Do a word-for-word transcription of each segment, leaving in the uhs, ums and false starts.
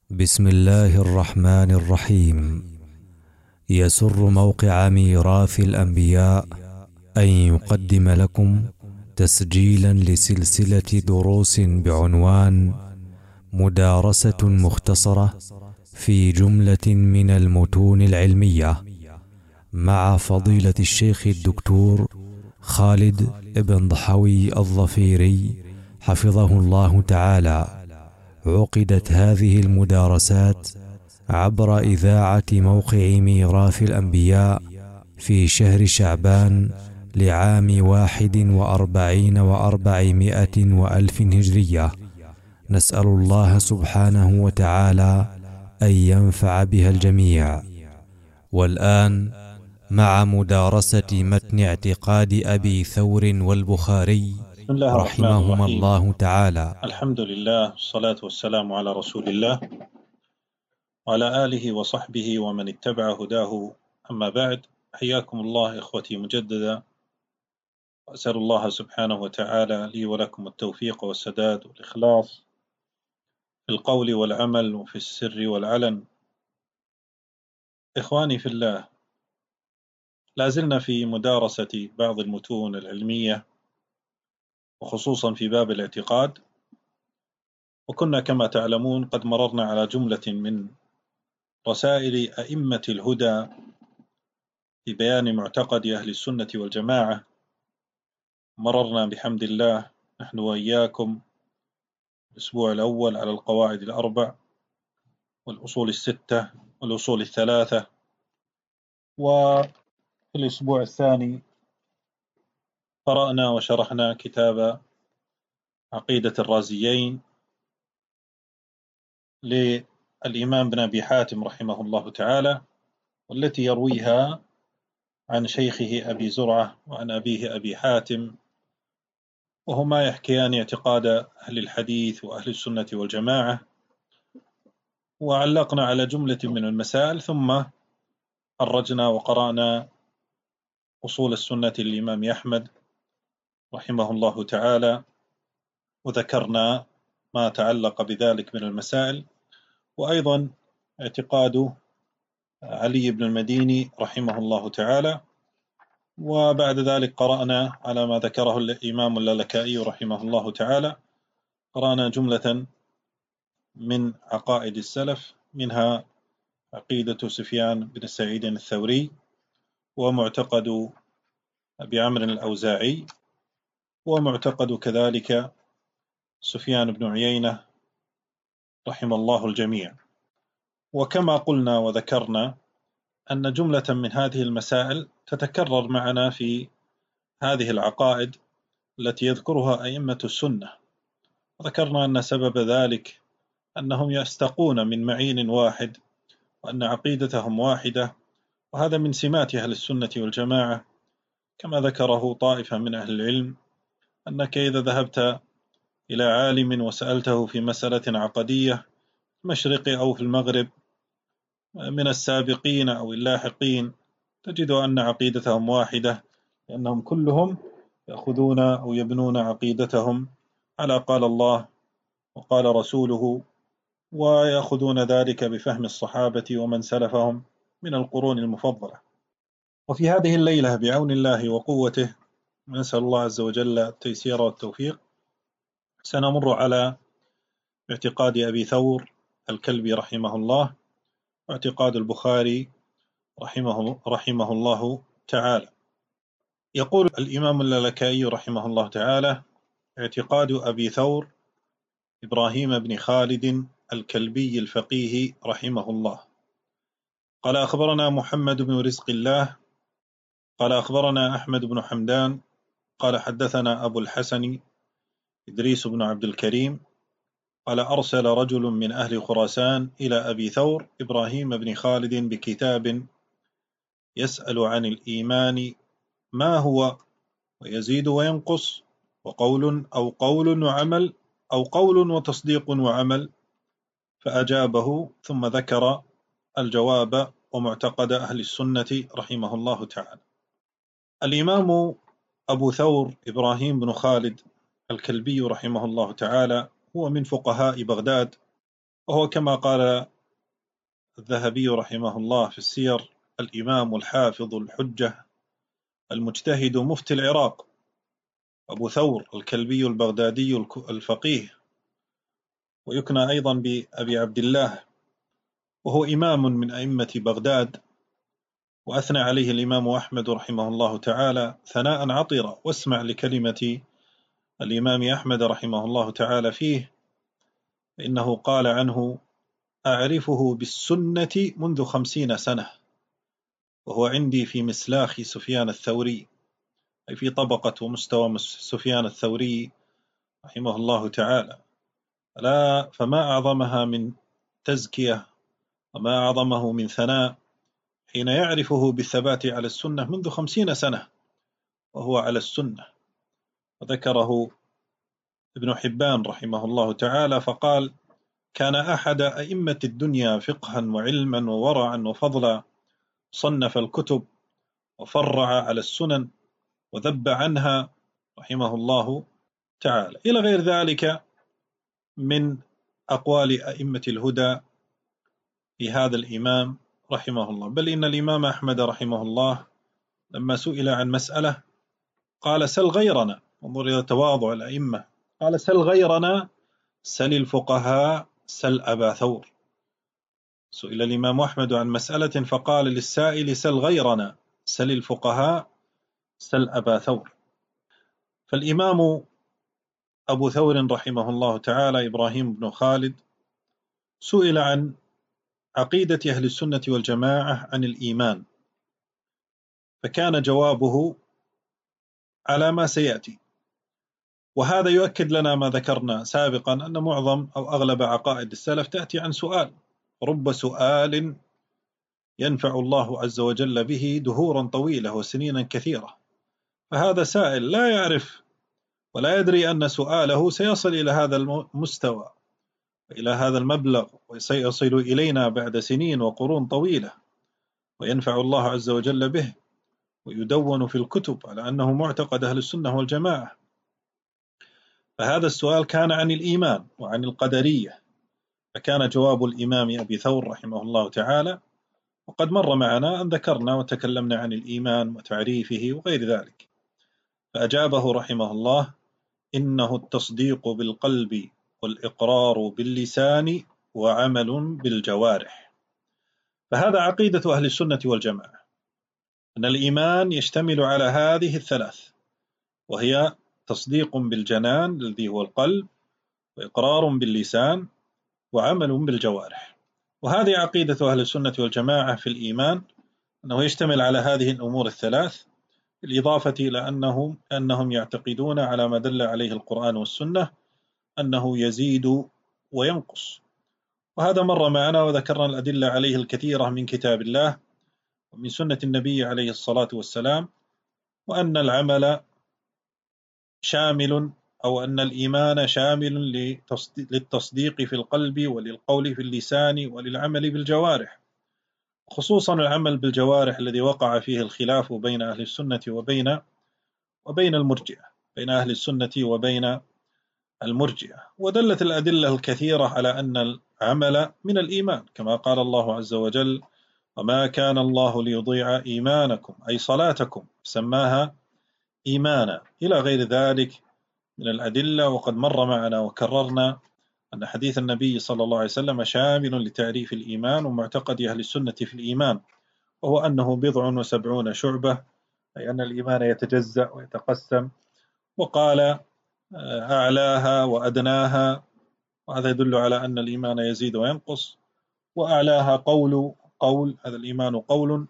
بسم الله الرحمن الرحيم. يسر موقع ميراث الأنبياء أن يقدم لكم تسجيلا لسلسلة دروس بعنوان مدارسة مختصرة في جملة من المتون العلمية مع فضيلة الشيخ الدكتور خالد بن ضحوي الظفيري حفظه الله تعالى. عقدت هذه المدارسات عبر إذاعة موقع ميراث الأنبياء في شهر شعبان لعام واحد وأربعين وأربعمائة وألف هجرية. نسأل الله سبحانه وتعالى أن ينفع بها الجميع. والآن مع مدارسة متن اعتقاد أبي ثور والبخاري بسم الله الرحمن رحمهما الرحيم. الله تعالى. الحمد لله والصلاة والسلام على رسول الله وعلى آله وصحبه ومن اتبع هداه، أما بعد. حياكم الله إخوتي مجددا، وأسأل الله سبحانه وتعالى لي ولكم التوفيق والسداد والإخلاص في القول والعمل وفي السر والعلن. إخواني في الله، لازلنا في مدارسة بعض المتون العلمية وخصوصا في باب الاعتقاد، وكنا كما تعلمون قد مررنا على جملة من رسائل أئمة الهدى في بيان معتقد أهل السنة والجماعة. مررنا بحمد الله نحن وإياكم الأسبوع الأول على القواعد الأربع والأصول الستة والأصول الثلاثة، وفي الأسبوع الثاني قرأنا وشرحنا كتاب عقيدة الرازيين للإمام ابن أبي حاتم رحمه الله تعالى، والتي يرويها عن شيخه أبي زرعة وعن أبيه أبي حاتم، وهما يحكيان اعتقاد أهل الحديث وأهل السنة والجماعة. وعلقنا على جملة من المسائل، ثم خرجنا وقرأنا أصول السنة للإمام أحمد رحمه الله تعالى، وذكرنا ما تعلق بذلك من المسائل، وأيضا اعتقاد علي بن المديني رحمه الله تعالى. وبعد ذلك قرأنا على ما ذكره الإمام اللالكائي رحمه الله تعالى، قرأنا جملة من عقائد السلف، منها عقيدة سفيان بن سعيد الثوري، ومعتقد أبي عمرو الأوزاعي، ومعتقد كذلك سفيان بن عيينة رحم الله الجميع. وكما قلنا وذكرنا أن جملة من هذه المسائل تتكرر معنا في هذه العقائد التي يذكرها أئمة السنة، وذكرنا أن سبب ذلك أنهم يستقون من معين واحد، وأن عقيدتهم واحدة، وهذا من سمات أهل السنة والجماعة، كما ذكره طائفة من أهل العلم، أنك إذا ذهبت إلى عالم وسألته في مسألة عقدية في المشرق أو في المغرب من السابقين أو اللاحقين، تجد أن عقيدتهم واحدة، لأنهم كلهم يأخذون أو يبنون عقيدتهم على قال الله وقال رسوله، ويأخذون ذلك بفهم الصحابة ومن سلفهم من القرون المفضلة. وفي هذه الليلة بعون الله وقوته، نسأل الله عز وجل التيسير والتوفيق، سنمر على اعتقاد أبي ثور الكلبي رحمه الله، واعتقاد البخاري رحمه, رحمه الله تعالى. يقول الإمام اللالكائي رحمه الله تعالى: اعتقاد أبي ثور إبراهيم بن خالد الكلبي الفقيه رحمه الله. قال: أخبرنا محمد بن رزق الله قال أخبرنا أحمد بن حمدان قال حدثنا أبو الحسن إدريس بن عبد الكريم قال: أرسل رجل من أهل خراسان إلى أبي ثور إبراهيم بن خالد بكتاب يسأل عن الإيمان ما هو، ويزيد وينقص، وقول أو قول وعمل، أو قول وتصديق وعمل، فأجابه، ثم ذكر الجواب ومعتقد أهل السنة رحمه الله تعالى. الإمام أبو ثور إبراهيم بن خالد الكلبي رحمه الله تعالى هو من فقهاء بغداد، وهو كما قال الذهبي رحمه الله في السير: الإمام الحافظ الحجة المجتهد مفتي العراق أبو ثور الكلبي البغدادي الفقيه، ويكنى أيضا بأبي عبد الله، وهو إمام من أئمة بغداد، وأثنى عليه الإمام أحمد رحمه الله تعالى ثناء عطرا. واسمع لكلمة الإمام أحمد رحمه الله تعالى فيه، إنه قال عنه: أعرفه بالسنة منذ خمسين سنة، وهو عندي في مسلاخ سفيان الثوري، أي في طبقة ومستوى سفيان الثوري رحمه الله تعالى. لا فما أعظمها من تزكية، وما أعظمه من ثناء، حين يعرفه بالثبات على السنة منذ خمسين سنة وهو على السنة. وذكره ابن حبان رحمه الله تعالى فقال: كان أحد أئمة الدنيا فقها وعلما وورعا وفضلا، صنف الكتب وفرع على السنن وذب عنها رحمه الله تعالى، إلى غير ذلك من أقوال أئمة الهدى في هذا الإمام رحمه الله. بل إن الإمام أحمد رحمه الله لما سئل عن مسألة قال: سل غيرنا. انظر إلى تواضع الأئمة، قال: سل غيرنا، سل الفقهاء، سل أبا ثور. سئل الإمام أحمد عن مسألة فقال للسائل: سل غيرنا، سل الفقهاء، سل أبا ثور. فالإمام أبو ثور رحمه الله تعالى إبراهيم بن خالد سئل عن عقيدة أهل السنة والجماعة عن الإيمان، فكان جوابه على ما سيأتي. وهذا يؤكد لنا ما ذكرنا سابقا، أن معظم أو أغلب عقائد السلف تأتي عن سؤال، رب سؤال ينفع الله عز وجل به دهورا طويلة وسنينا كثيرة. فهذا سائل لا يعرف ولا يدري أن سؤاله سيصل إلى هذا المستوى، إلى هذا المبلغ، وسيصل إلينا بعد سنين وقرون طويلة، وينفع الله عز وجل به، ويدون في الكتب على أنه معتقد أهل السنة والجماعة. فهذا السؤال كان عن الإيمان وعن القدرية، فكان جواب الإمام أبي ثور رحمه الله تعالى، وقد مر معنا أن ذكرنا وتكلمنا عن الإيمان وتعريفه وغير ذلك. فأجابه رحمه الله: إنه التصديق بالقلب والإقرار باللسان وعمل بالجوارح. فهذا عقيدة أهل السنة والجماعة، أن الإيمان يشتمل على هذه الثلاث، وهي تصديق بالجنان الذي هو القلب، وإقرار باللسان، وعمل بالجوارح. وهذه عقيدة أهل السنة والجماعة في الإيمان، أنه يشتمل على هذه الأمور الثلاث، بالإضافة إلى أنهم, أنهم يعتقدون على ما دل عليه القرآن والسنة أنه يزيد وينقص. وهذا مر معنا وذكرنا الأدلة عليه الكثيرة من كتاب الله ومن سنة النبي عليه الصلاة والسلام، وأن العمل شامل، أو أن الإيمان شامل للتصديق في القلب وللقول في اللسان وللعمل بالجوارح، خصوصا العمل بالجوارح الذي وقع فيه الخلاف بين أهل السنة وبين وبين المرجئة، بين أهل السنة وبين المرجئة. ودلت الأدلة الكثيرة على أن العمل من الإيمان، كما قال الله عز وجل: وما كان الله ليضيع إيمانكم، أي صلاتكم، سماها إيمانا، إلى غير ذلك من الأدلة. وقد مر معنا وكررنا أن حديث النبي صلى الله عليه وسلم شامل لتعريف الإيمان ومعتقد أهل السنة في الإيمان، وهو أنه بضع وسبعون شعبة، أي أن الإيمان يتجزأ ويتقسم. وقال: أعلاها وأدناها، وهذا يدل على أن الإيمان يزيد وينقص. وأعلاها قول قول هذا الإيمان قول،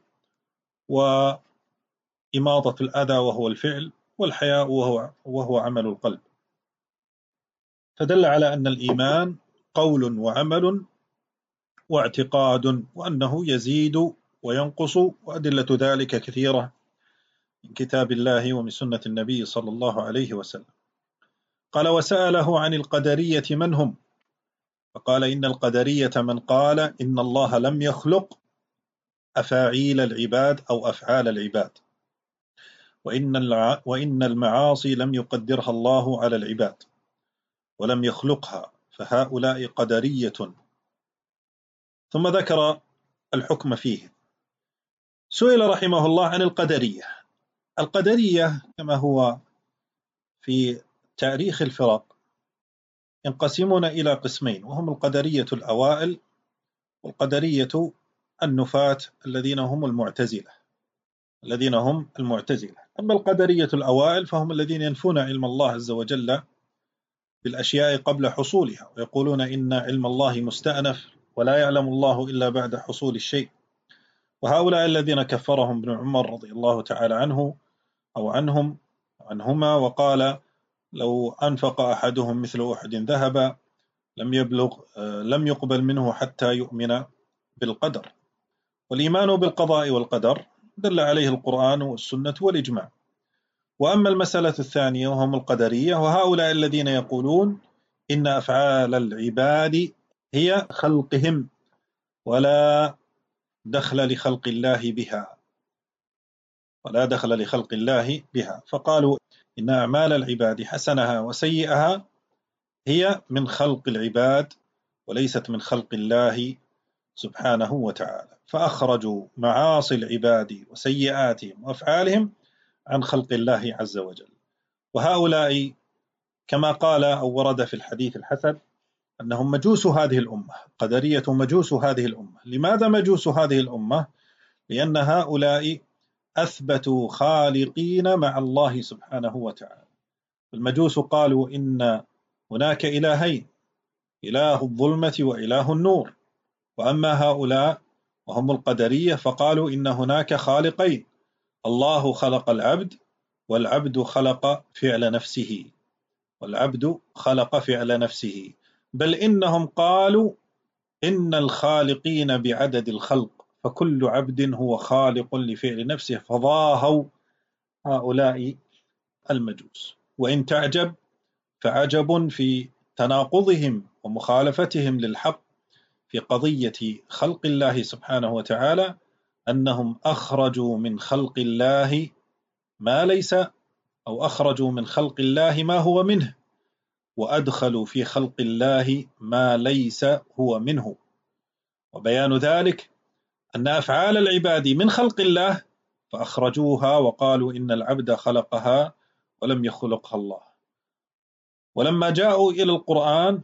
وإماطة الأذى وهو الفعل، والحياء وهو, وهو عمل القلب. فدل على أن الإيمان قول وعمل واعتقاد، وأنه يزيد وينقص، وأدلة ذلك كثيرة من كتاب الله ومن سنة النبي صلى الله عليه وسلم. قال: وسأله عن القدرية من هم؟ فقال: إن القدرية من قال إن الله لم يخلق أفاعيل العباد أو أفعال العباد، وإن, الع... وإن المعاصي لم يقدرها الله على العباد ولم يخلقها، فهؤلاء قدرية ثم ذكر الحكم فيه. سئل رحمه الله عن القدرية. القدرية كما هو في تاريخ الفرق ينقسمون إلى قسمين، وهم القدرية الأوائل والقدرية النفاة الذين هم المعتزلة الذين هم المعتزلة أما القدرية الأوائل فهم الذين ينفون علم الله عز وجل بالأشياء قبل حصولها، ويقولون إن علم الله مستأنف ولا يعلم الله إلا بعد حصول الشيء. وهؤلاء الذين كفرهم ابن عمر رضي الله تعالى عنه أو عنهم عنهما وقال لو أنفق أحدهم مثل أحد ذهبا لم يبلغ لم يقبل منه حتى يؤمن بالقدر. والإيمان بالقضاء والقدر دل عليه القرآن والسنة والإجماع. وأما المسألة الثانية وهم القدرية، وهؤلاء الذين يقولون إن أفعال العباد هي خلقهم ولا دخل لخلق الله بها ولا دخل لخلق الله بها فقالوا إن أعمال العباد حسنها وسيئها هي من خلق العباد وليست من خلق الله سبحانه وتعالى، فأخرجوا معاصي العباد وسيئاتهم وأفعالهم عن خلق الله عز وجل. وهؤلاء كما قال أو ورد في الحديث الحسن أنهم مجوس هذه الأمة، قدرية مجوس هذه الأمة. لماذا مجوس هذه الأمة؟ لأن هؤلاء أثبتوا خالقين مع الله سبحانه وتعالى. المجوس قالوا إن هناك إلهين، إله الظلمة وإله النور. وأما هؤلاء وهم القدرية فقالوا إن هناك خالقين، الله خلق العبد والعبد خلق فعل نفسه والعبد خلق فعل نفسه بل إنهم قالوا إن الخالقين بعدد الخلق، فكل عبد هو خالق لفعل نفسه، فضاهوا هؤلاء المجوس. وإن تعجب فعجب في تناقضهم ومخالفتهم للحق في قضية خلق الله سبحانه وتعالى، أنهم أخرجوا من خلق الله ما ليس أو أخرجوا من خلق الله ما هو منه، وأدخلوا في خلق الله ما ليس هو منه. وبيان ذلك أن أفعال العباد من خلق الله فأخرجوها وقالوا إن العبد خلقها ولم يخلقها الله. ولما جاءوا إلى القرآن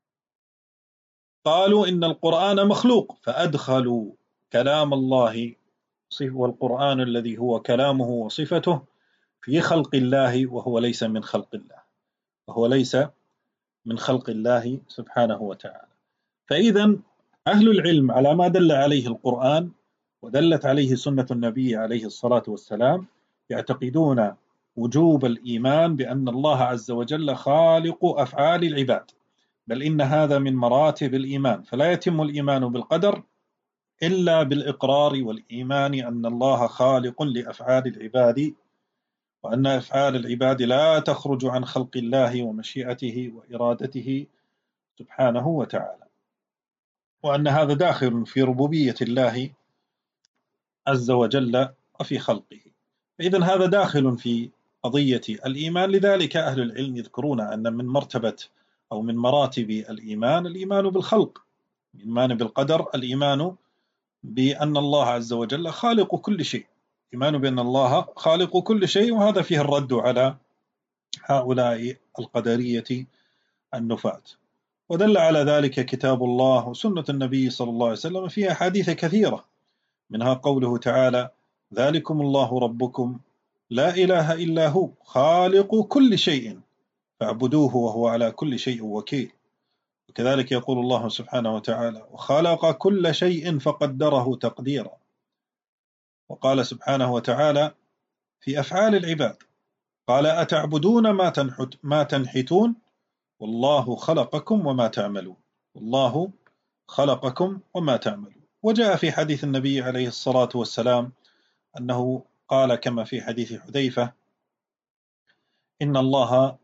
قالوا إن القرآن مخلوق، فأدخلوا كلام الله والقرآن الذي هو كلامه وصفته في خلق الله وهو ليس من خلق الله وهو ليس من خلق الله سبحانه وتعالى. فإذا أهل العلم على ما دل عليه القرآن ودلت عليه سنة النبي عليه الصلاة والسلام يعتقدون وجوب الإيمان بأن الله عز وجل خالق أفعال العباد، بل إن هذا من مراتب الإيمان. فلا يتم الإيمان بالقدر إلا بالإقرار والإيمان أن الله خالق لأفعال العباد، وأن أفعال العباد لا تخرج عن خلق الله ومشيئته وإرادته سبحانه وتعالى، وأن هذا داخل في ربوبية الله عز وجل وفي خلقه. فإذن هذا داخل في قضية الإيمان. لذلك أهل العلم يذكرون أن من مرتبة أو من مراتب الإيمان الإيمان بالخلق، الإيمان بالقدر، الإيمان بأن الله عز وجل خالق كل شيء، الإيمان بأن الله خالق كل شيء. وهذا فيه الرد على هؤلاء القدرية النفاة. ودل على ذلك كتاب الله وسنة النبي صلى الله عليه وسلم فيها أحاديث كثيرة، منها قوله تعالى: ذلكم الله ربكم لا إله إلا هو خالق كل شيء فاعبدوه وهو على كل شيء وكيل. وكذلك يقول الله سبحانه وتعالى: وخلق كل شيء فقدره تقديرا. وقال سبحانه وتعالى في أفعال العباد قال: أتعبدون ما تنحت ما تنحتون والله خلقكم وما تعملون والله خلقكم وما تعملون. وجاء في حديث النبي عليه الصلاة والسلام أنه قال كما في حديث حذيفة: إن الله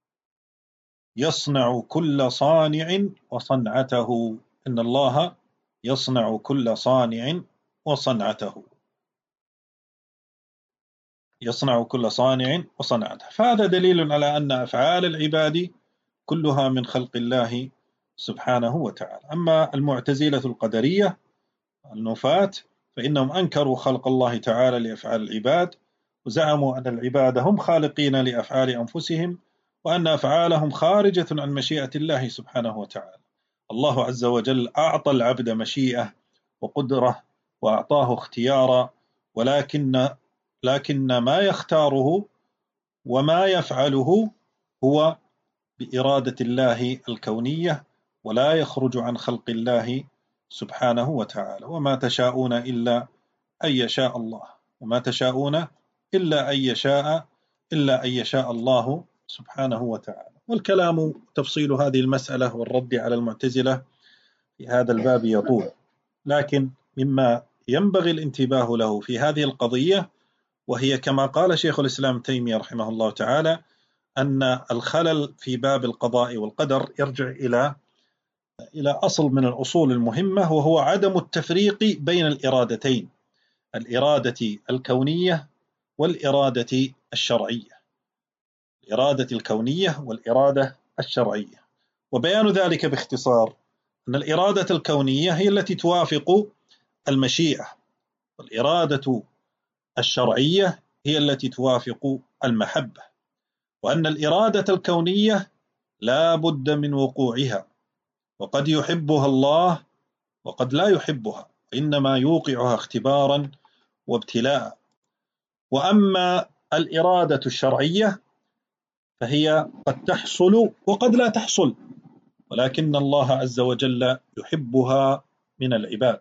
يصنع كل صانع وصنعته إن الله يصنع كل صانع وصنعته يصنع كل صانع وصنعته. فهذا دليل على أن أفعال العباد كلها من خلق الله سبحانه وتعالى. أما المعتزلة القدرية النفاة فإنهم أنكروا خلق الله تعالى لأفعال العباد، وزعموا أن العباد هم خالقين لأفعال أنفسهم، وأن أفعالهم خارجة عن مشيئة الله سبحانه وتعالى. الله عز وجل أعطى العبد مشيئة وقدرة وأعطاه اختيارا، ولكن لكن ما يختاره وما يفعله هو بإرادة الله الكونية، ولا يخرج عن خلق الله سبحانه وتعالى. وما تشاءون إلا أن يشاء الله، وما تشاءون إلا أن يشاء إلا أن يشاء الله سبحانه وتعالى. والكلام تفصيل هذه المسألة والرد على المعتزلة في هذا الباب يطول، لكن مما ينبغي الانتباه له في هذه القضية، وهي كما قال شيخ الإسلام تيمية رحمه الله تعالى، أن الخلل في باب القضاء والقدر يرجع إلى إلى أصل من الأصول المهمة، وهو عدم التفريق بين الإرادتين، الإرادة الكونية والإرادة الشرعية، الإرادة الكونية والإرادة الشرعية. وبيان ذلك باختصار أن الإرادة الكونية هي التي توافق المشيئة، والإرادة الشرعية هي التي توافق المحبة، وأن الإرادة الكونية لا بد من وقوعها، وقد يحبها الله وقد لا يحبها، إنما يوقعها اختبارا وابتلاء. وأما الإرادة الشرعية فهي قد تحصل وقد لا تحصل، ولكن الله عز وجل يحبها من العباد،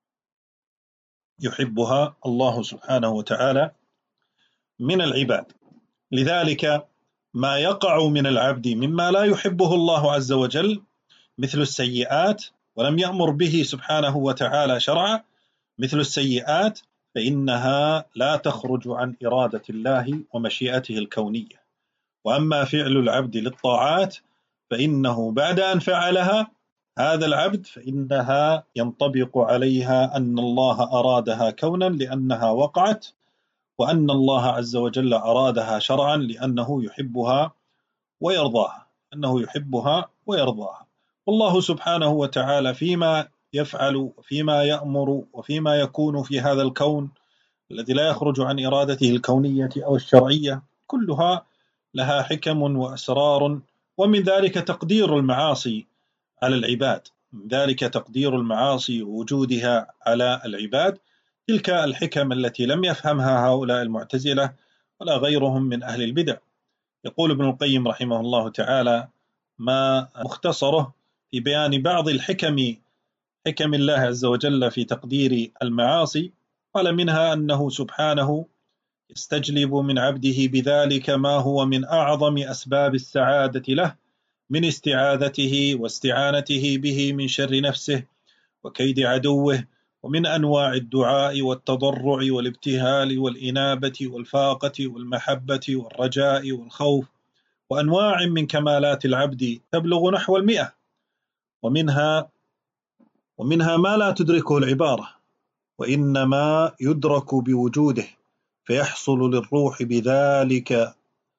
يحبها الله سبحانه وتعالى من العباد. لذلك ما يقع من العبد مما لا يحبه الله عز وجل مثل السيئات، ولم يأمر به سبحانه وتعالى شرعا، مثل السيئات، فإنها لا تخرج عن إرادة الله ومشيئته الكونية. وأما فعل العبد للطاعات فإنه بعد أن فعلها هذا العبد فإنها ينطبق عليها أن الله أرادها كونا لأنها وقعت، وأن الله عز وجل أرادها شرعا لأنه يحبها ويرضاها، أنه يحبها ويرضاها. والله سبحانه وتعالى فيما يفعل وفيما يأمر وفيما يكون في هذا الكون الذي لا يخرج عن إرادته الكونية أو الشرعية كلها لها حكم وأسرار، ومن ذلك تقدير المعاصي على العباد، من ذلك تقدير المعاصي ووجودها على العباد. تلك الحكم التي لم يفهمها هؤلاء المعتزلة ولا غيرهم من أهل البدع. يقول ابن القيم رحمه الله تعالى ما مختصره في بيان بعض الحكم حكم الله عز وجل في تقدير المعاصي، قال منها أنه سبحانه يستجلب من عبده بذلك ما هو من أعظم أسباب السعادة له من استعاذته واستعانته به من شر نفسه وكيد عدوه، ومن أنواع الدعاء والتضرع والابتهال والإنابة والفاقة والمحبة والرجاء والخوف، وأنواع من كمالات العبد تبلغ نحو المئة، ومنها ومنها ما لا تدركه العبارة، وإنما يدرك بوجوده، فيحصل للروح بذلك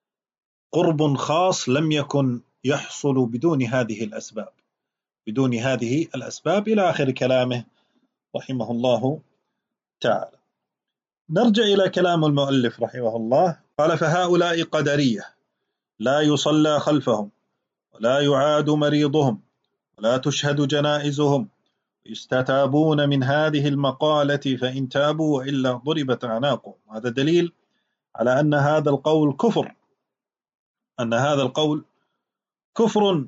قرب خاص لم يكن يحصل بدون هذه الأسباب بدون هذه الأسباب إلى آخر كلامه رحمه الله تعالى. نرجع إلى كلام المؤلف رحمه الله، قال فهؤلاء قدرية لا يصلى خلفهم ولا يعاد مريضهم ولا تشهد جنائزهم، يستتابون من هذه المقالة فإن تابوا وإلا ضربت أعناقهم. هذا دليل على أن هذا القول كفر، أن هذا القول كفر،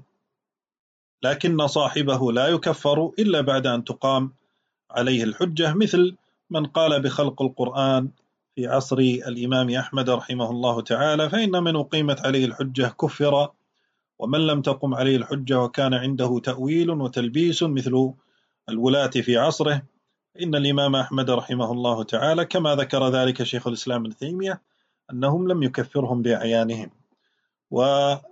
لكن صاحبه لا يكفر إلا بعد أن تقام عليه الحجة، مثل من قال بخلق القرآن في عصر الإمام أحمد رحمه الله تعالى، فإن من أقيمت عليه الحجة كفر، ومن لم تقم عليه الحجة وكان عنده تأويل وتلبيس مثل الولاة في عصره، إن الإمام أحمد رحمه الله تعالى كما ذكر ذلك شيخ الإسلام ابن تيمية أنهم لم يكفرهم بأعيانهم. وسلف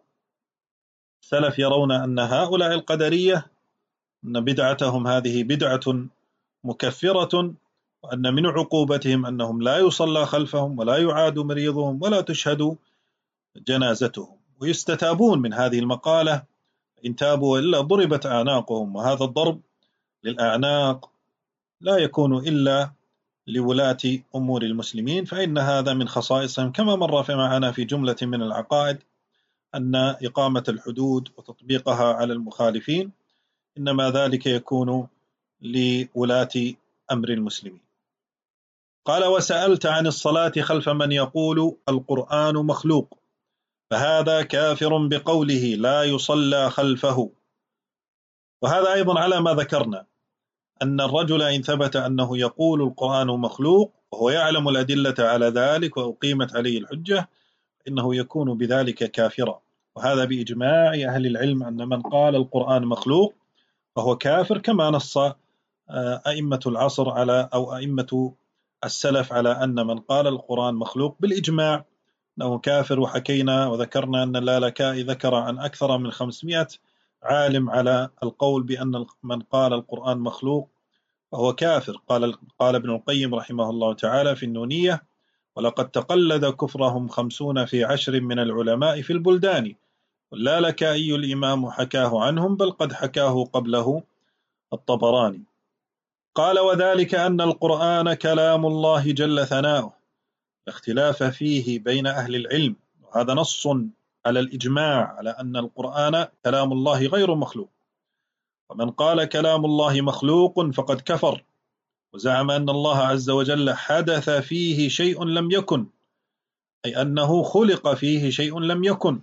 يرون أن هؤلاء القدرية أن بدعتهم هذه بدعة مكفرة، وأن من عقوبتهم أنهم لا يصلى خلفهم ولا يعاد مريضهم ولا تشهد جنازتهم، ويستتابون من هذه المقالة إن تابوا وإلا ضربت أعناقهم. وهذا الضرب للأعناق لا يكون إلا لولاة أمور المسلمين، فإن هذا من خصائصهم، كما مر في معنا في جملة من العقائد أن إقامة الحدود وتطبيقها على المخالفين إنما ذلك يكون لولاة أمر المسلمين. قال: وسألت عن الصلاة خلف من يقول القرآن مخلوق، فهذا كافر بقوله لا يصلى خلفه. وهذا أيضا على ما ذكرنا، أن الرجل إن ثبت أنه يقول القرآن مخلوق وهو يعلم الأدلة على ذلك وأقيمت عليه الحجة إنه يكون بذلك كافرا. وهذا بإجماع أهل العلم أن من قال القرآن مخلوق فهو كافر، كما نص أئمة العصر على أو أئمة السلف على أن من قال القرآن مخلوق بالإجماع أنه كافر. وحكينا وذكرنا أن اللالكائي ذكر عن أكثر من خمسمائة عالم على القول بأن من قال القرآن مخلوق فهو كافر. قال قال ابن القيم رحمه الله تعالى في النونية: ولقد تقلد كفرهم خمسون في عشر من العلماء في البلدان، واللالكائي الإمام حكاه عنهم، بل قد حكاه قبله الطبراني. قال: وذلك أن القرآن كلام الله جل ثناؤه، اختلاف فيه بين أهل العلم، وهذا نص على الإجماع على أن القرآن كلام الله غير مخلوق. ومن قال كلام الله مخلوق فقد كفر، وزعم أن الله عز وجل حدث فيه شيء لم يكن، أي أنه خلق فيه شيء لم يكن،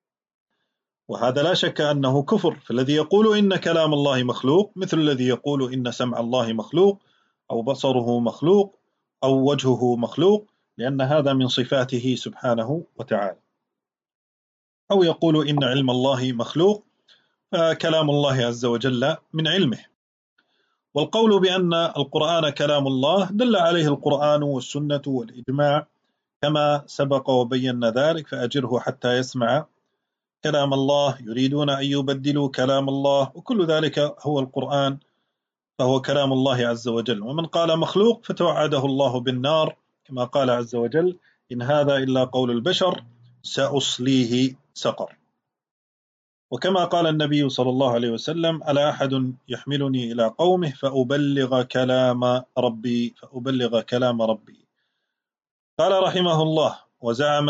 وهذا لا شك أنه كفر. فالذي يقول إن كلام الله مخلوق مثل الذي يقول إن سمع الله مخلوق أو بصره مخلوق أو وجهه مخلوق، لأن هذا من صفاته سبحانه وتعالى. أو يقول إن علم الله مخلوق، فكلام الله عز وجل من علمه. والقول بأن القرآن كلام الله دل عليه القرآن والسنة والإجماع كما سبق وبينا ذلك: فأجره حتى يسمع كلام الله، يريدون أن يبدلوا كلام الله، وكل ذلك هو القرآن، فهو كلام الله عز وجل. ومن قال مخلوق فتوعده الله بالنار، كما قال عز وجل: إن هذا إلا قول البشر سأصليه سقر. وكما قال النبي صلى الله عليه وسلم: ألا أحد يحملني إلى قومه فأبلغ كلام ربي فأبلغ كلام ربي. قال رحمه الله: وزعم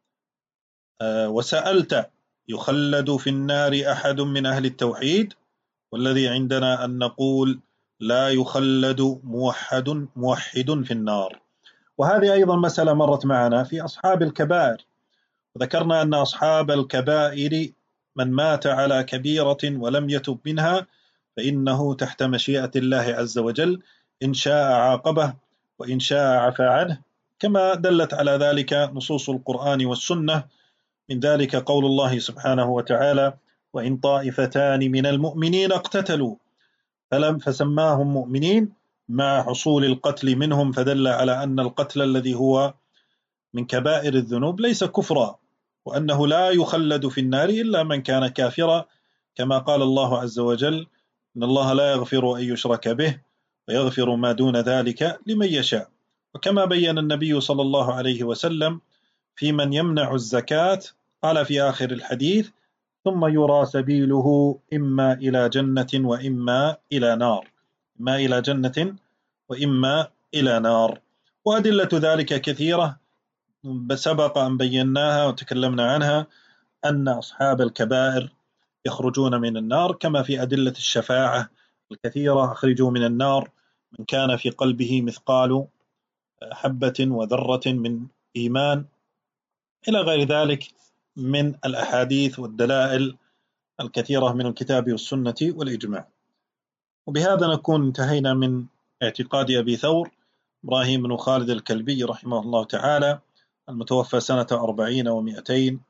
آه وسألت يخلد في النار أحد من أهل التوحيد، والذي عندنا أن نقول لا يخلد موحد موحد في النار. وهذه أيضا مسألة مرت معنا في أصحاب الكبائر، وذكرنا أن أصحاب الكبائر من مات على كبيرة ولم يتب منها فإنه تحت مشيئة الله عز وجل، إن شاء عاقبه وإن شاء عفى عنه، كما دلت على ذلك نصوص القرآن والسنة. من ذلك قول الله سبحانه وتعالى: وإن طائفتان من المؤمنين اقتتلوا فلم فسماهم مؤمنين مع حصول القتل منهم، فدل على أن القتل الذي هو من كبائر الذنوب ليس كفرا، وأنه لا يخلد في النار إلا من كان كافرا، كما قال الله عز وجل: إن الله لا يغفر أن يشرك به ويغفر ما دون ذلك لمن يشاء. وكما بين النبي صلى الله عليه وسلم في من يمنع الزكاة قال في آخر الحديث: ثم يرى سبيله إما إلى جنة وإما إلى نار، إما إلى جنة وإما إلى نار. وأدلة ذلك كثيرة سبق أن بيناها وتكلمنا عنها، أن أصحاب الكبائر يخرجون من النار، كما في أدلة الشفاعة الكثيرة: أخرجوا من النار من كان في قلبه مثقال حبة وذرة من إيمان، إلى غير ذلك من الأحاديث والدلائل الكثيرة من الكتاب والسنة والإجماع. وبهذا نكون انتهينا من اعتقاد أبي ثور إبراهيم بن خالد الكلبي رحمه الله تعالى، المتوفى سنة أربعين ومئتين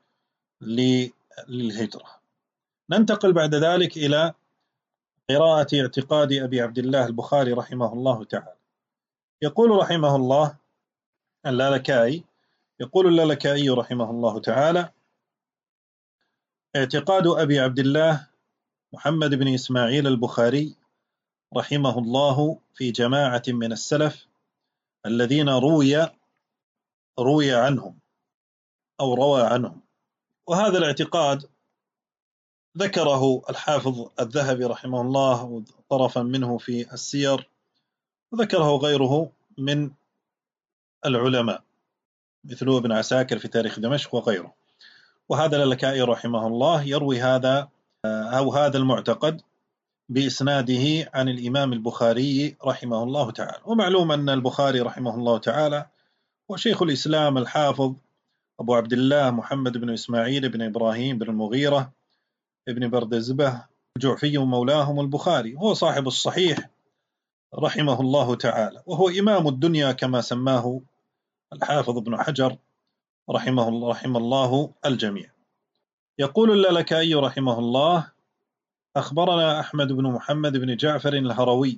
للهجرة. ننتقل بعد ذلك إلى قراءة اعتقاد أبي عبد الله البخاري رحمه الله تعالى. يقول رحمه الله اللالكائي يقول اللالكائي رحمه الله تعالى: اعتقاد أبي عبد الله محمد بن إسماعيل البخاري رحمه الله في جماعة من السلف الذين روي روي عنهم أو روى عنهم. وهذا الاعتقاد ذكره الحافظ الذهبي رحمه الله طرفا منه في السير، وذكره غيره من العلماء مثل ابن عساكر في تاريخ دمشق وغيره. وهذا اللالكائي رحمه الله يروي هذا أو هذا المعتقد بإسناده عن الإمام البخاري رحمه الله تعالى. ومعلوم أن البخاري رحمه الله تعالى وشيخ الإسلام الحافظ أبو عبد الله محمد بن إسماعيل بن إبراهيم بن المغيرة ابن بردزبة الجعفي مولاهم البخاري، هو صاحب الصحيح رحمه الله تعالى، وهو إمام الدنيا كما سماه الحافظ ابن حجر رحمه الله, رحمه الله الجميع. يقول اللالكائي رحمه الله: أخبرنا أحمد بن محمد بن جعفر الهروي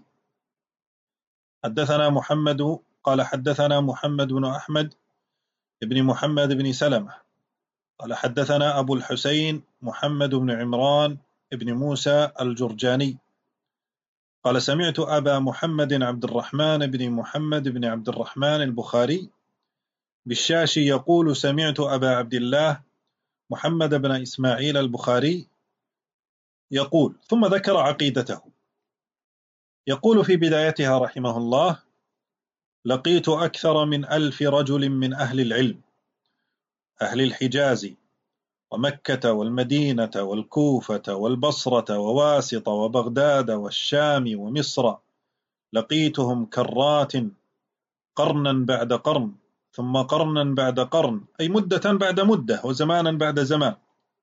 حدثنا محمد قال حدثنا محمد بن أحمد بن محمد بن سلمة قال حدثنا أبو الحسين محمد بن عمران بن موسى الجرجاني قال سمعت أبا محمد عبد الرحمن بن محمد بن عبد الرحمن البخاري بالشاشي يقول سمعت أبا عبد الله محمد بن إسماعيل البخاري يقول، ثم ذكر عقيدته. يقول في بدايتها رحمه الله: لقيت أكثر من ألف رجل من أهل العلم، أهل الحجاز ومكة والمدينة والكوفة والبصرة وواسط وبغداد والشام ومصر، لقيتهم كرات قرنا بعد قرن ثم قرنا بعد قرن، أي مدة بعد مدة وزمانا بعد زمان،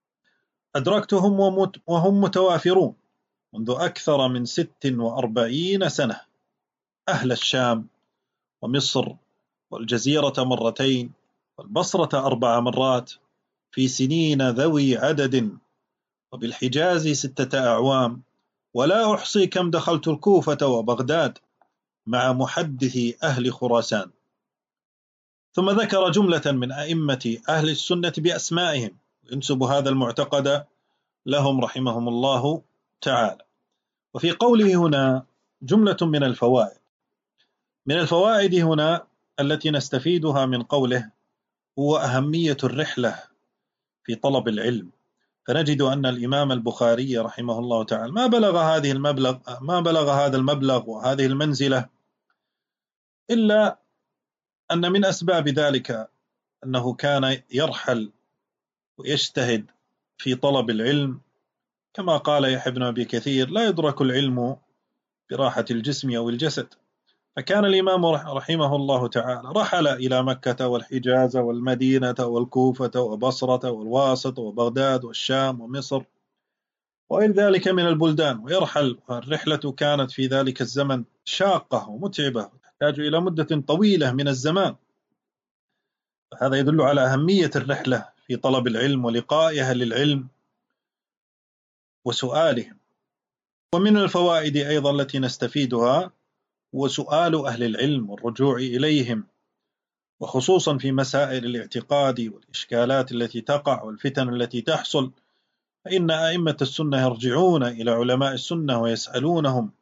أدركتهم وهم متوافرون منذ أكثر من ست وأربعين سنة، أهل الشام ومصر والجزيرة مرتين والبصرة أربع مرات في سنين ذوي عدد، وبالحجاز ستة أعوام، ولا أحصي كم دخلت الكوفة وبغداد مع محدثي أهل خراسان. ثم ذكر جملة من أئمة أهل السنة بأسمائهم، ينسب هذا المعتقد لهم رحمهم الله تعالى. وفي قوله هنا جملة من الفوائد، من الفوائد هنا التي نستفيدها من قوله هو أهمية الرحلة في طلب العلم. فنجد أن الإمام البخاري رحمه الله تعالى ما بلغ هذه المبلغ ما بلغ هذا المبلغ وهذه المنزلة إلا أن من أسباب ذلك أنه كان يرحل ويجتهد في طلب العلم، كما قال يحيى بن أبي كثير: لا يدرك العلم براحة الجسم أو الجسد. فكان الإمام رحمه الله تعالى رحل إلى مكة والحجاز والمدينة والكوفة وبصرة والواسط وبغداد والشام ومصر وغير ذلك من البلدان، ويرحل، والرحلة كانت في ذلك الزمن شاقة ومتعبة تحتاج إلى مدة طويلة من الزمان. هذا يدل على أهمية الرحلة في طلب العلم ولقاء أهل العلم وسؤالهم. ومن الفوائد أيضا التي نستفيدها وسؤال أهل العلم والرجوع إليهم، وخصوصا في مسائل الاعتقاد والإشكالات التي تقع والفتن التي تحصل، فإن أئمة السنة يرجعون إلى علماء السنة ويسألونهم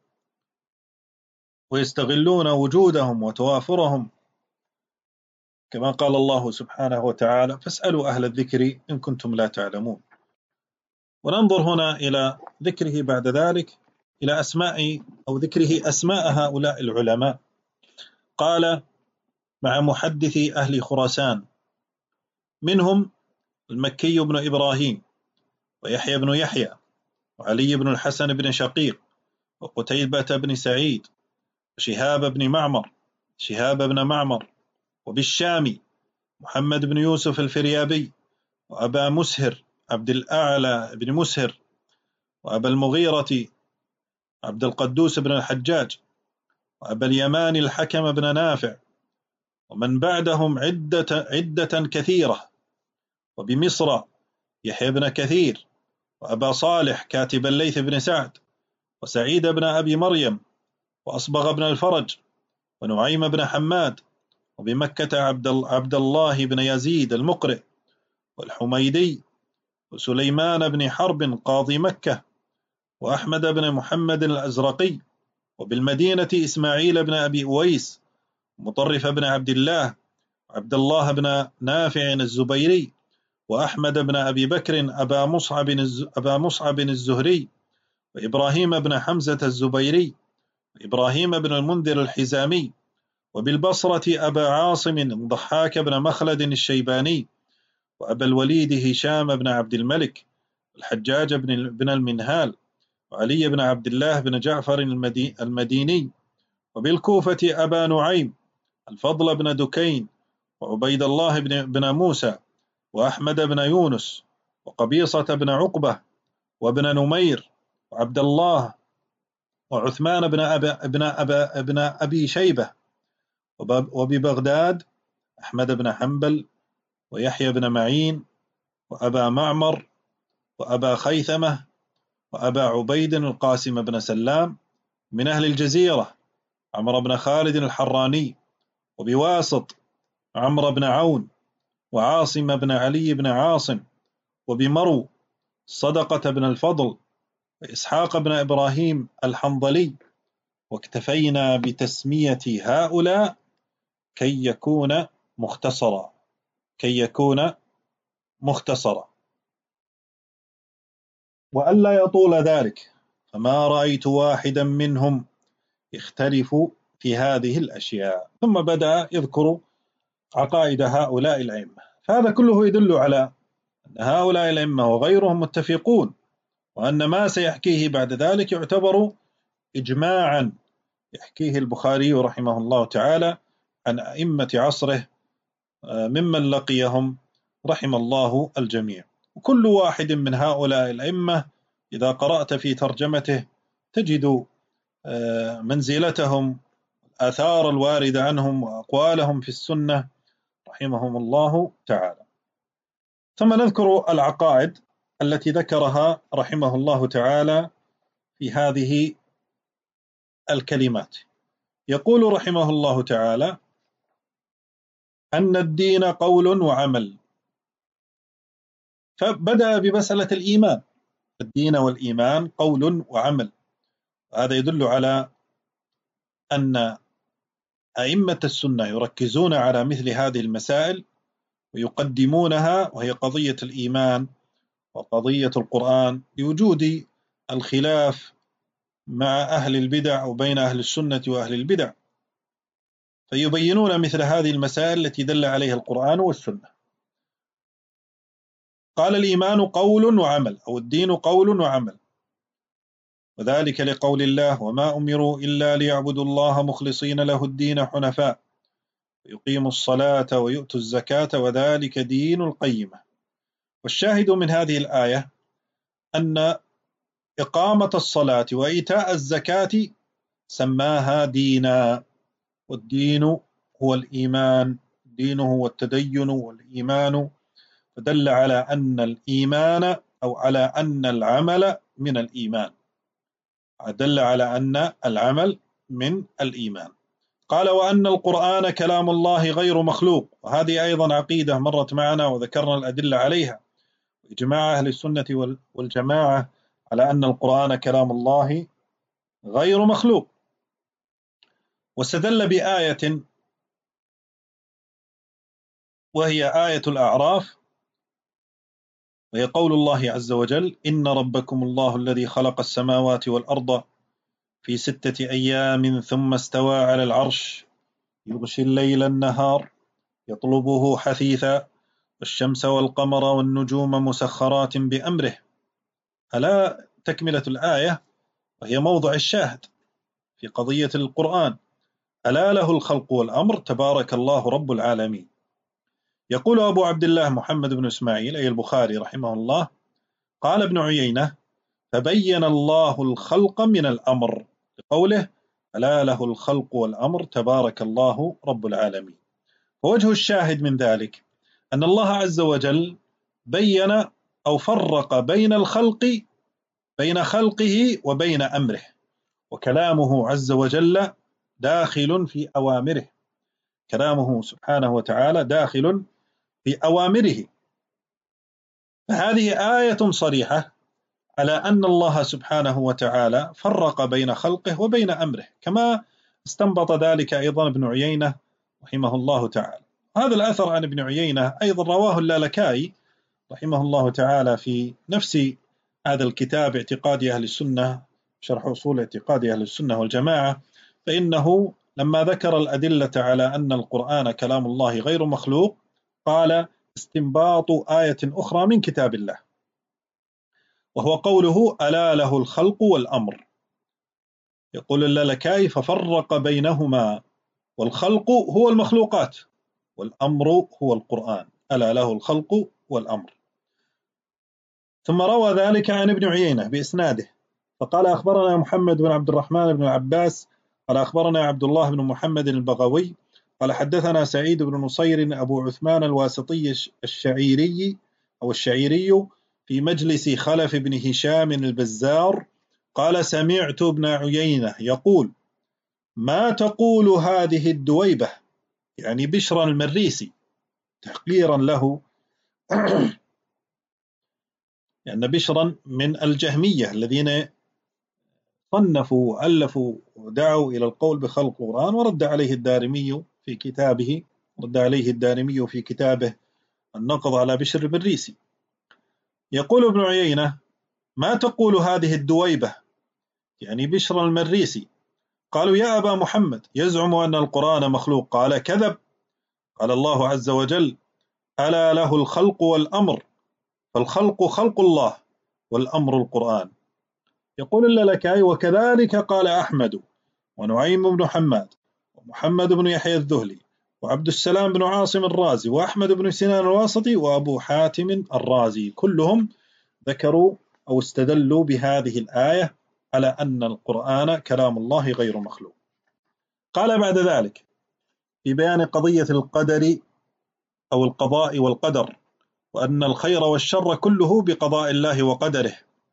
ويستغلون وجودهم وتوافرهم، كما قال الله سبحانه وتعالى: فاسألوا أهل الذكر إن كنتم لا تعلمون. وننظر هنا إلى ذكره بعد ذلك إلى أسماء أو ذكره أسماء هؤلاء العلماء. قال: مع محدثي أهل خراسان، منهم المكي بن إبراهيم ويحيى بن يحيى وعلي بن الحسن بن شقيق وقتيبة بن سعيد وشهاب بن معمر شهاب بن معمر وبالشامي محمد بن يوسف الفريابي وأبا مسهر عبد الأعلى بن مسهر وأبا المغيرة عبد القدوس بن الحجاج وأبا اليمان الحكم بن نافع، ومن بعدهم عدة, عدة كثيرة. وبمصر يحيى بن كثير وأبا صالح كاتب الليث بن سعد وسعيد بن أبي مريم وأصبغ بن الفرج ونعيم بن حماد. وبمكة عبد الله بن يزيد المقرئ والحميدي وسليمان بن حرب قاضي مكة وأحمد بن محمد الأزرقي. وبالمدينة إسماعيل بن أبي أويس ومطرف بن عبد الله وعبد الله بن نافع الزبيري وأحمد بن أبي بكر أبا مصعب أبا مصعب الزهري، وإبراهيم بن حمزة الزبيري، وإبراهيم بن المنذر الحزامي، وبالبصرة أبا عاصم الضحاك بن مخلد الشيباني، وأبا الوليد هشام بن عبد الملك، الحجاج بن المنهال، وعلي بن عبد الله بن جعفر المديني، وبالكوفة أبا نعيم الفضل بن دكين، وعبيد الله بن موسى، وأحمد بن يونس، وقبيصة بن عقبة، وابن نمير، وعبد الله، وعثمان بن أبا بن أبا بن أبي شيبة، وببغداد أحمد بن حنبل، ويحيى بن معين، وأبا معمر، وأبا خيثمة، وأبا عبيد القاسم بن سلام. من أهل الجزيرة عمرو بن خالد الحراني، وبواسط عمرو بن عون، وعاصم بن علي بن عاصم، وبمرو صدقة بن الفضل، وإسحاق بن إبراهيم الحنظلي. واكتفينا بتسمية هؤلاء كي يكون مختصرا كي يكون مختصرا وألا يطول ذلك، فما رأيت واحدا منهم يختلف في هذه الأشياء. ثم بدأ يذكر عقائد هؤلاء الأئمة، فهذا كله يدل على أن هؤلاء الأئمة وغيرهم متفقون، وأن ما سيحكيه بعد ذلك يعتبر إجماعا يحكيه البخاري رحمه الله تعالى عن أئمة عصره ممن لقيهم رحم الله الجميع. وكل واحد من هؤلاء الأئمة إذا قرأت في ترجمته تجد منزلتهم، الآثار الواردة عنهم، وأقوالهم في السنة رحمهم الله تعالى. ثم نذكر العقائد التي ذكرها رحمه الله تعالى في هذه الكلمات. يقول رحمه الله تعالى: أن الدين قول وعمل. فبدأ بمسألة الإيمان، الدين والإيمان قول وعمل. هذا يدل على أن أئمة السنة يركزون على مثل هذه المسائل ويقدمونها، وهي قضية الإيمان وقضية القرآن، لوجود الخلاف مع أهل البدع وبين أهل السنة وأهل البدع، فيبينون مثل هذه المسائل التي دل عليها القرآن والسنة. قال: الإيمان قول وعمل، أو الدين قول وعمل، وذلك لقول الله: وما أمروا إلا ليعبدوا الله مخلصين له الدين حنفاء ويقيموا الصلاة ويؤتوا الزكاة وذلك دين القيمة. والشاهد من هذه الآية أن إقامة الصلاة وإيتاء الزكاة سماها دينا، والدين هو الإيمان، الدين هو التدين والإيمان، فدل على أن الإيمان أو على أن العمل من الإيمان، دل على أن العمل من الإيمان. قال: وأن القرآن كلام الله غير مخلوق. وهذه أيضا عقيدة مرت معنا وذكرنا الأدلة عليها، إجماع أهل السنة والجماعة على أن القرآن كلام الله غير مخلوق. واستدل بآية وهي آية الأعراف، وهي قول الله عز وجل: إن ربكم الله الذي خلق السماوات والأرض في ستة أيام ثم استوى على العرش يغشي الليل النهار يطلبه حثيثا والشمس والقمر والنجوم مسخرات بأمره. ألا تكملة الآية وهي موضع الشاهد في قضية القرآن: ألا له الخلق والأمر تبارك الله رب العالمين. يقول أبو عبد الله محمد بن إسماعيل أي البخاري رحمه الله: قال ابن عيينة: فبين الله الخلق من الأمر، لقوله: ألا له الخلق والأمر تبارك الله رب العالمين. ووجه الشاهد من ذلك أن الله عز وجل بين أو فرق بين الخلق بين خلقه وبين أمره، وكلامه عز وجل داخل في أوامره، كلامه سبحانه وتعالى داخل في أوامره. فهذه آية صريحة على أن الله سبحانه وتعالى فرق بين خلقه وبين أمره، كما استنبط ذلك أيضا ابن عيينة رحمه الله تعالى. هذا الأثر عن ابن عيينة أيضا رواه اللالكائي رحمه الله تعالى في نفس هذا الكتاب اعتقاد أهل السنة، شرح أصول اعتقاد أهل السنة والجماعة، فإنه لما ذكر الأدلة على أن القرآن كلام الله غير مخلوق قال استنباط آية أخرى من كتاب الله، وهو قوله ألا له الخلق والأمر. يقول اللالكائي ففرق بينهما، والخلق هو المخلوقات والأمر هو القرآن، ألا له الخلق والأمر. ثم روى ذلك عن ابن عيينة بإسناده فقال أخبرنا محمد بن عبد الرحمن بن العباس قال أخبرنا عبد الله بن محمد البغوي قال حدثنا سعيد بن نصير أبو عثمان الواسطي الشعيري أو الشعيري في مجلس خلف بن هشام البزار قال سمعت ابن عيينة يقول ما تقول هذه الدويبة، يعني بشرا المريسي تحقيرا له لأن يعني بشرا من الجهمية الذين صنفوا وألفوا ودعوا إلى القول بخلق القرآن، ورد عليه الدارمي في كتابه رد عليه الدارمي في كتابه النقض على بشر المريسي. يقول ابن عيينة ما تقول هذه الدويبة، يعني بشر المريسي. قالوا يا أبا محمد يزعم أن القرآن مخلوق. قال كذب، قال الله عز وجل ألا له الخلق والأمر، فالخلق خلق الله والأمر القرآن. يقول اللالكائي وكذلك قال أحمد ونعيم بن حماد ومحمد بن يحيى الذهلي وعبد السلام بن عاصم الرازي وأحمد بن سنان الواسطي وأبو حاتم الرازي، كلهم ذكروا أو استدلوا بهذه الآية على أن القرآن كلام الله غير مخلوق. قال بعد ذلك في بيان قضية القدر أو القضاء والقدر، وأن الخير والشر كله بقضاء الله وقدره،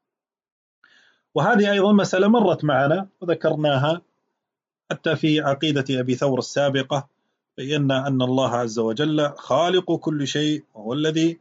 وهذه أيضا مسألة مرت معنا وذكرناها حتى في عقيدة أبي ثور السابقة، بينا أن الله عز وجل خالق كل شيء، وهو الذي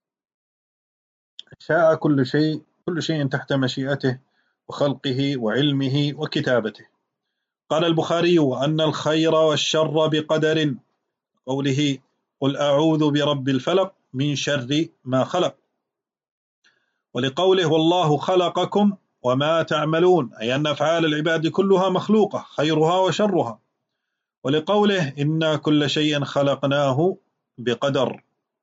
شاء كل شيء، كل شيء تحت مشيئته وخلقه وعلمه وكتابته. قال البخاري وأن الخير والشر بقدر، قوله قل أعوذ برب الفلق من شر ما خلق، ولقوله والله خلقكم وما تعملون، أي أن أفعال العباد كلها مخلوقة خيرها وشرها، ولقوله إنا كل شيء خلقناه بقدر.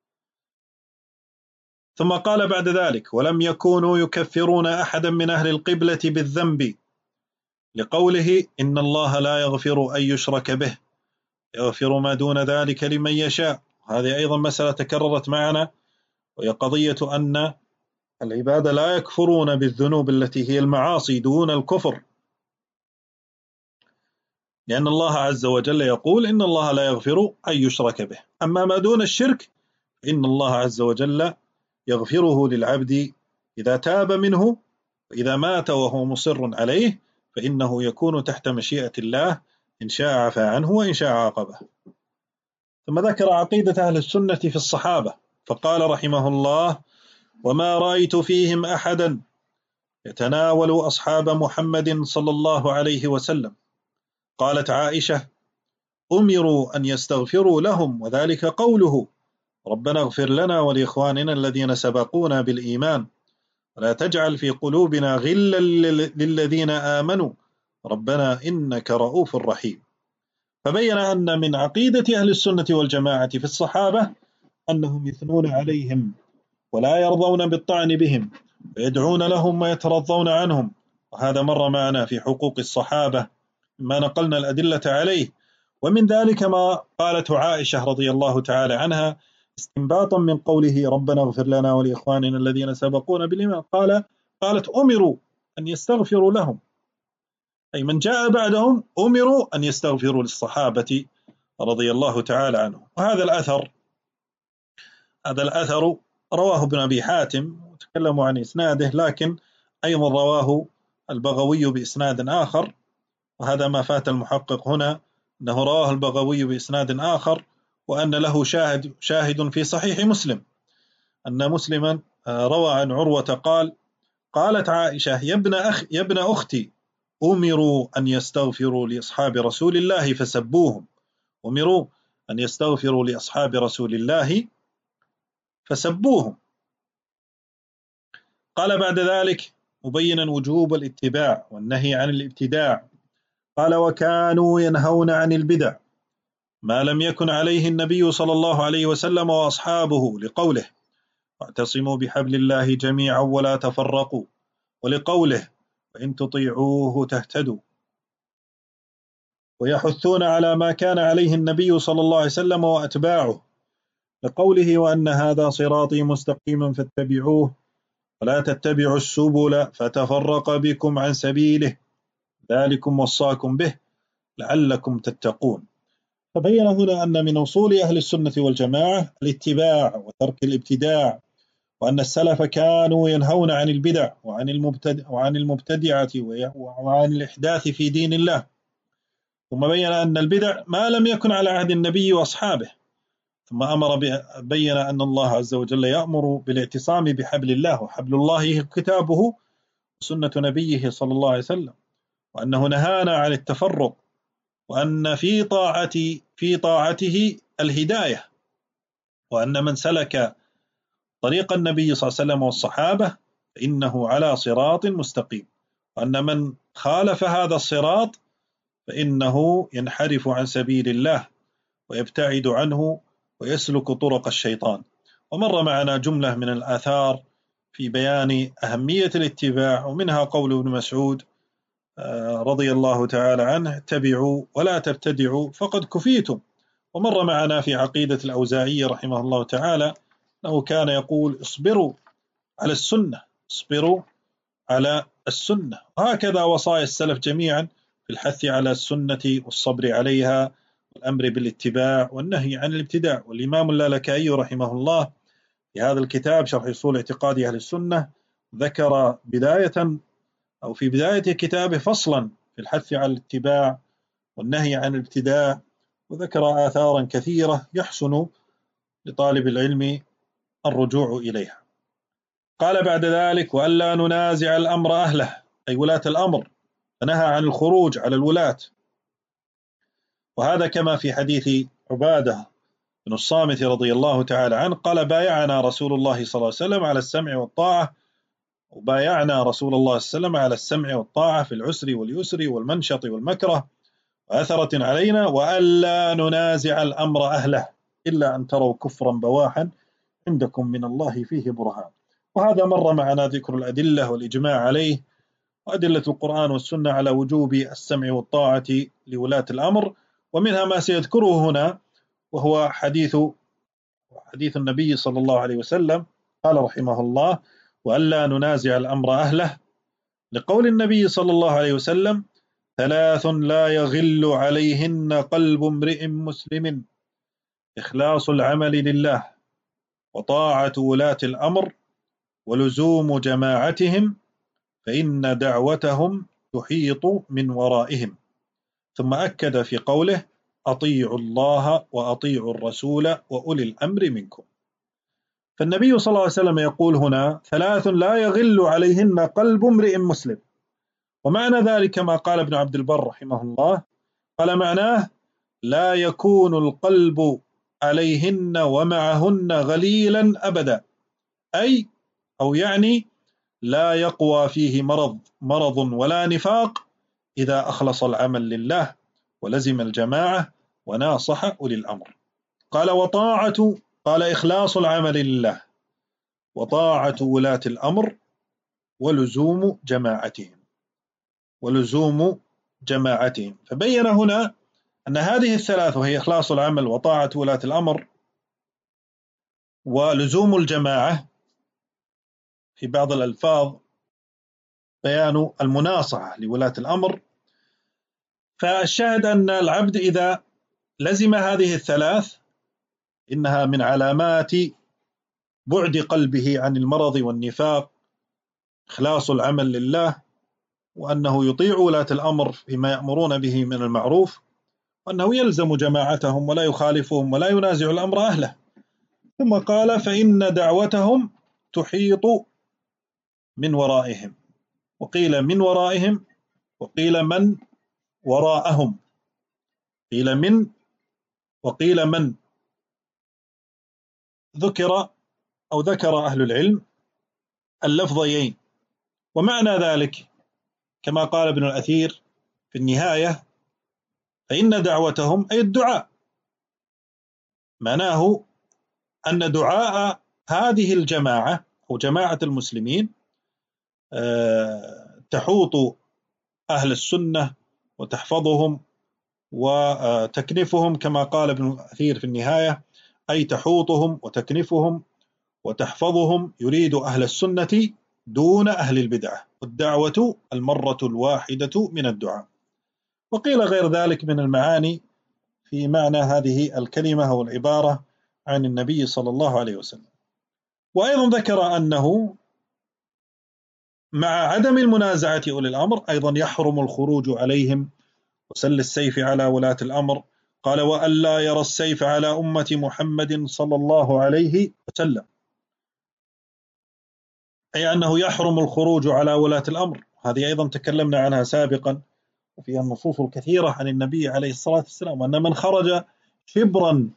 ثم قال بعد ذلك ولم يكونوا يكفرون أحدا من أهل القبلة بالذنب، لقوله إن الله لا يغفر أن يشرك به يغفر ما دون ذلك لمن يشاء. هذه أيضا مسألة تكررت معنا، وهي قضية أن العباد لا يكفرون بالذنوب التي هي المعاصي دون الكفر، لأن الله عز وجل يقول إن الله لا يغفر أن يشرك به، أما ما دون الشرك إن الله عز وجل يغفره للعبد إذا تاب منه، وإذا مات وهو مصر عليه فإنه يكون تحت مشيئة الله، إن شاء عفى عنه وإن شاء عاقبه. ثم ذكر عقيدة أهل السنة في الصحابة فقال رحمه الله وما رأيت فيهم أحدا يتناول أصحاب محمد صلى الله عليه وسلم. قالت عائشة أمروا أن يستغفروا لهم، وذلك قوله ربنا اغفر لنا ولإخواننا الذين سبقونا بالإيمان ولا تجعل في قلوبنا غلا للذين آمنوا ربنا إنك رؤوف رحيم. فبين أن من عقيدة أهل السنة والجماعة في الصحابة أنهم يثنون عليهم ولا يرضون بالطعن بهم ويدعون لهم ويترضون عنهم، وهذا مر معنا في حقوق الصحابة ما نقلنا الأدلة عليه. ومن ذلك ما قالته عائشة رضي الله تعالى عنها استنباطا من قوله ربنا اغفر لنا ولإخواننا الذين سبقونا بالإيمان، قال قالت أمروا أن يستغفروا لهم، أي من جاء بعدهم أمروا أن يستغفروا للصحابة رضي الله تعالى عنهم. وهذا الأثر هذا الأثر رواه ابن أبي حاتم وتكلموا عن إسناده، لكن أيضا رواه البغوي بإسناد آخر، وهذا ما فات المحقق هنا أنه رواه البغوي بإسناد آخر، وأن له شاهد شاهد في صحيح مسلم أن مسلما روى عن عروة قال قالت عائشة يا ابن أخ يا ابن أختي أمروا أن يستغفروا لأصحاب رسول الله فسبوهم، أمروا أن يستغفروا لأصحاب رسول الله فسبوهم. قال بعد ذلك مبينا وجوب الاتباع والنهي عن الابتداع، قال وكانوا ينهون عن البدع ما لم يكن عليه النبي صلى الله عليه وسلم وأصحابه، لقوله واعتصموا بحبل الله جميعا ولا تفرقوا، ولقوله وإن تطيعوه تهتدوا، ويحثون على ما كان عليه النبي صلى الله عليه وسلم وأتباعه، لقوله وأن هذا صراطي مستقيما فاتبعوه ولا تتبعوا السبل فتفرق بكم عن سبيله ذلكم وصاكم به لعلكم تتقون. فبين هنا أن من أصول أهل السنة والجماعة الاتباع وترك الابتداع، وأن السلف كانوا ينهون عن البدع وعن المبتدع وعن المبتدعة وعن الإحداث في دين الله. ثم بين أن البدع ما لم يكن على عهد النبي وأصحابه، ثم أمر بين أن الله عز وجل يأمر بالاعتصام بحبل الله، وحبل الله كتابه وسنة نبيه صلى الله عليه وسلم، وأنه نهانا عن التفرق، وأن في طاعة في طاعته الهداية، وأن من سلك طريق النبي صلى الله عليه وسلم والصحابة فإنه على صراط مستقيم، وأن من خالف هذا الصراط فإنه ينحرف عن سبيل الله ويبتعد عنه ويسلك طرق الشيطان. ومر معنا جملة من الآثار في بيان أهمية الاتباع، ومنها قول ابن مسعود رضي الله تعالى عنه اتبعوا ولا تبتدعوا فقد كفيتم. ومر معنا في عقيدة الأوزاعي رحمه الله تعالى أنه كان يقول اصبروا على السنة، اصبروا على السنة. وهكذا وصايا السلف جميعا في الحث على السنة والصبر عليها والأمر بالاتباع والنهي عن الابتداع. والإمام اللالكائي رحمه الله في هذا الكتاب شرح أصول اعتقاد أهل السنة ذكر بداية أو في بداية كتابه فصلا في الحث على الاتباع والنهي عن الابتداع، وذكر آثارا كثيرة يحسن لطالب العلم الرجوع إليها. قال بعد ذلك وألا ننازع الأمر أهله، أي ولاة الأمر، فنهى عن الخروج على الولاة، وهذا كما في حديث عبادة بن الصامت رضي الله تعالى عنه قال بايعنا رسول الله صلى الله عليه وسلم على السمع والطاعة، وبايعنا رسول الله صلى الله عليه وسلم على السمع والطاعة في العسر واليسر والمنشط والمكره وأثرة علينا، وألا ننازع الأمر أهله إلا أن تروا كفرا بواحا عندكم من الله فيه برهان. وهذا مر معنا ذكر الأدلة والإجماع عليه، وأدلة القرآن والسنة على وجوب السمع والطاعة لولاة الأمر، ومنها ما سيذكره هنا وهو حديث حديث النبي صلى الله عليه وسلم قال رحمه الله وألا ننازع الأمر أهله، لقول النبي صلى الله عليه وسلم ثلاث لا يغل عليهن قلب امرئ مسلم إخلاص العمل لله وطاعة ولاة الأمر ولزوم جماعتهم فإن دعوتهم تحيط من ورائهم. ثم أكد في قوله أطيعوا الله وأطيعوا الرسول وأولي الأمر منكم. فالنبي صلى الله عليه وسلم يقول هنا ثلاث لا يغل عليهن قلب امرئ مسلم، ومعنى ذلك ما قال ابن عبد البر رحمه الله قال معناه لا يكون القلب عليهن ومعهن غليلا أبدا، أي أو يعني لا يقوى فيه مرض مرض ولا نفاق إذا أخلص العمل لله ولزم الجماعة وناصح أولي الأمر. قال وطاعة قال إخلاص العمل لله وطاعة ولاة الأمر ولزوم جماعتهم ولزوم جماعتهم فبين هنا أن هذه الثلاث وهي إخلاص العمل وطاعة ولاة الأمر ولزوم الجماعة في بعض الألفاظ بيان المناصحة لولاة الأمر. فالشاهد أن العبد إذا لزم هذه الثلاث إنها من علامات بعد قلبه عن المرض والنفاق، إخلاص العمل لله، وأنه يطيع ولاة الأمر فيما يأمرون به من المعروف، وأنه يلزم جماعتهم ولا يخالفهم ولا ينازع الأمر أهله. ثم قال فإن دعوتهم تحيط من ورائهم، وقيل من ورائهم وقيل من وراءهم، قيل من وقيل من. ذكر أو ذكر أهل العلم اللفظيين. ومعنى ذلك كما قال ابن الأثير في النهاية: فإن دعوتهم أي الدعاء، معناه أن دعاء هذه الجماعة أو جماعة المسلمين تحوط أهل السنة وتحفظهم وتكنفهم، كما قال ابن الأثير في النهاية: أي تحوطهم وتكنفهم وتحفظهم، يريد أهل السنة دون أهل البدعة، والدعوة المرة الواحدة من الدعاء. وقيل غير ذلك من المعاني في معنى هذه الكلمة أو العبارة عن النبي صلى الله عليه وسلم. وأيضا ذكر أنه مع عدم المنازعة أولي الأمر أيضا يحرم الخروج عليهم وسل السيف على ولاة الأمر. قال: وألا يرى السيف على أمة محمد صلى الله عليه وسلم، أي أنه يحرم الخروج على ولاة الأمر. هذه أيضا تكلمنا عنها سابقا، وفيها النصوص الكثيرة عن النبي عليه الصلاة والسلام أن من خرج شبرا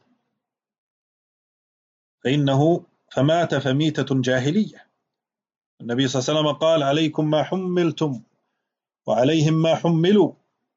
فإنه فمات فميتة جاهلية. النبي صلى الله عليه وسلم قال: عليكم ما حملتم وعليهم ما حملوا.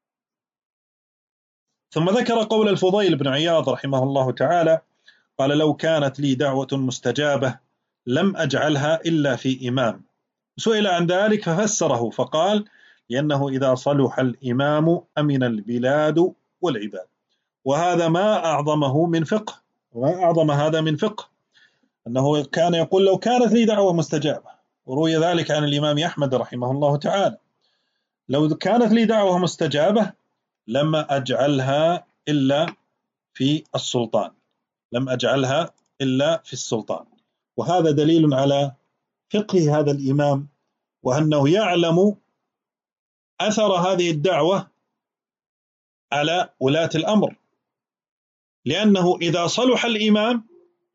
ثم ذكر قول الفضيل بن عياض رحمه الله تعالى قال: لو كانت لي دعوة مستجابة لم أجعلها إلا في إمام. سئل عن ذلك ففسره فقال: لأنه إذا صلح الإمام أمن البلاد والعباد. وهذا ما أعظمه من فقه، وما أعظم هذا من فقه، أنه كان يقول: لو كانت لي دعوة مستجابة. وروي ذلك عن الإمام أحمد رحمه الله تعالى: لو كانت لي دعوة مستجابة لما أجعلها إلا في السلطان، لم أجعلها إلا في السلطان. وهذا دليل على فقه هذا الإمام، وأنه يعلم أثر هذه الدعوة على ولاة الأمر، لأنه إذا صلح الإمام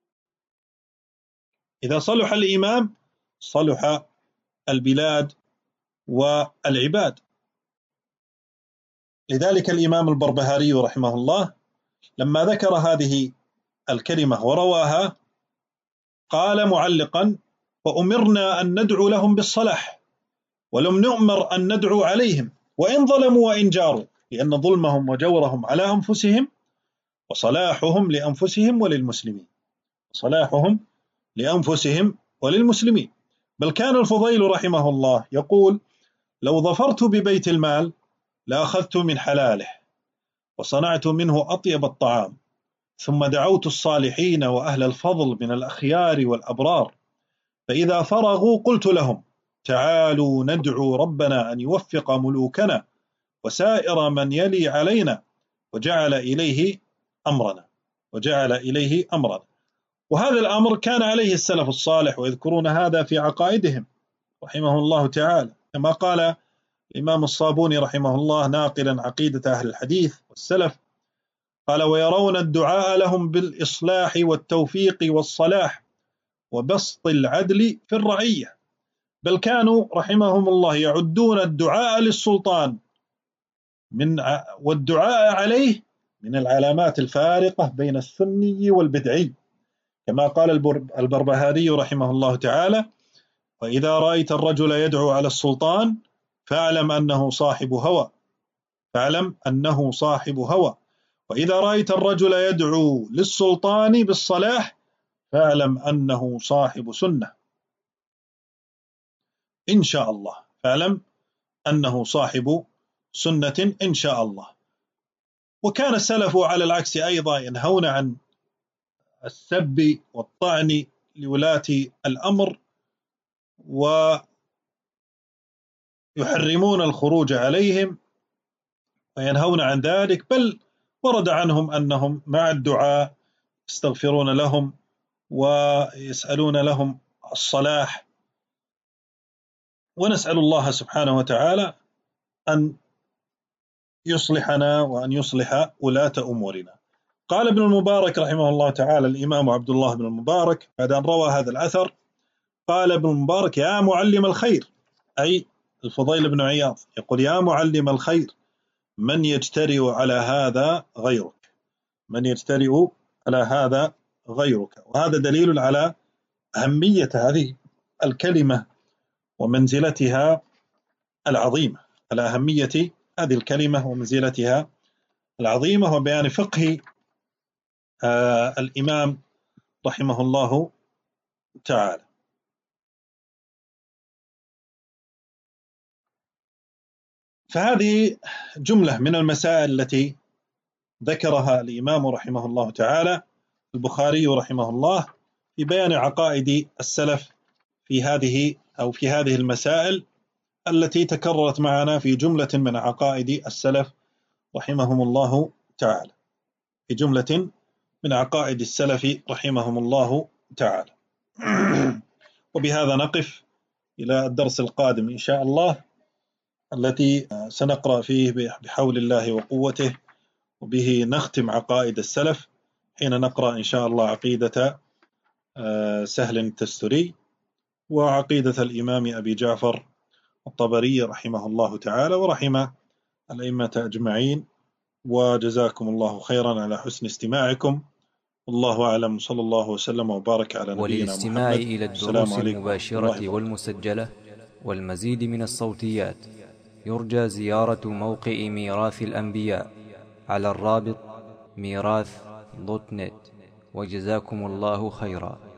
إذا صلح الإمام صلح البلاد والعباد. لذلك الإمام البربهاري رحمه الله لما ذكر هذه الكلمة ورواها قال معلقا: وأمرنا أن ندعو لهم بالصلاح، ولم نؤمر أن ندعو عليهم وإن ظلموا وإن جاروا، لأن ظلمهم وجورهم على أنفسهم، وصلاحهم لأنفسهم وللمسلمين صلاحهم لأنفسهم وللمسلمين. بل كان الفضيل رحمه الله يقول: لو ظفرت ببيت المال لأخذت من حلاله وصنعت منه أطيب الطعام، ثم دعوت الصالحين وأهل الفضل من الأخيار والأبرار، فإذا فرغوا قلت لهم: تعالوا ندعو ربنا أن يوفق ملوكنا وسائر من يلي علينا، وجعل إليه أمرنا وجعل إليه أمرنا. وهذا الأمر كان عليه السلف الصالح، ويذكرون هذا في عقائدهم رحمه الله تعالى، كما قال الإمام الصابوني رحمه الله ناقلا عقيدة أهل الحديث والسلف قال: ويرون الدعاء لهم بالإصلاح والتوفيق والصلاح وبسط العدل في الرعية. بل كانوا رحمهم الله يعدون الدعاء للسلطان من والدعاء عليه من العلامات الفارقة بين السني والبدعي، كما قال البربهاري رحمه الله تعالى: وإذا رأيت الرجل يدعو على السلطان فاعلم أنه صاحب هوى فاعلم أنه صاحب هوى وإذا رأيت الرجل يدعو للسلطان بالصلاح فاعلم أنه صاحب سنة إن شاء الله فاعلم أنه صاحب سنة إن شاء الله. وكان السلف على العكس أيضا ينهون عن السب والطعن لولاة الأمر، ويحرمون الخروج عليهم وينهون عن ذلك، بل ورد عنهم أنهم مع الدعاء يستغفرون لهم ويسألون لهم الصلاح. ونسأل الله سبحانه وتعالى أن يصلحنا وأن يصلح ولاة أمورنا. قال ابن المبارك رحمه الله تعالى الإمام عبد الله بن المبارك بعد أن روى هذا الأثر، قال ابن المبارك: يا معلم الخير، أي الفضيل بن عياض يقول: يا معلم الخير، من يجترئ على هذا غيرك من يجترئ على هذا غيرك. وهذا دليل على أهمية هذه الكلمة ومنزلتها العظيمة، على أهمية هذه الكلمة ومنزلتها العظيمة، وبيان فقه آه الإمام رحمه الله تعالى. فهذه جملة من المسائل التي ذكرها الإمام رحمه الله تعالى البخاري رحمه الله في بيان عقائد السلف في هذه أو في هذه المسائل التي تكررت معنا في جملة من عقائد السلف رحمهم الله تعالى، في جملة من عقائد السلف رحمهم الله تعالى. وبهذا نقف إلى الدرس القادم إن شاء الله، التي سنقرأ فيه بحول الله وقوته، وبه نختم عقائد السلف، حين نقرأ إن شاء الله عقيدة سهل التستري وعقيدة الإمام أبي جعفر الطبري رحمه الله تعالى ورحم الأئمة أجمعين. وجزاكم الله خيرا على حسن استماعكم، والله أعلم، صلى الله وسلم وبارك على نبينا محمد. وللاستماع إلى الدروس المباشرة والمسجلة والمزيد من الصوتيات يرجى زيارة موقع ميراث الأنبياء على الرابط ميراث دوت نت. وجزاكم الله خيرا.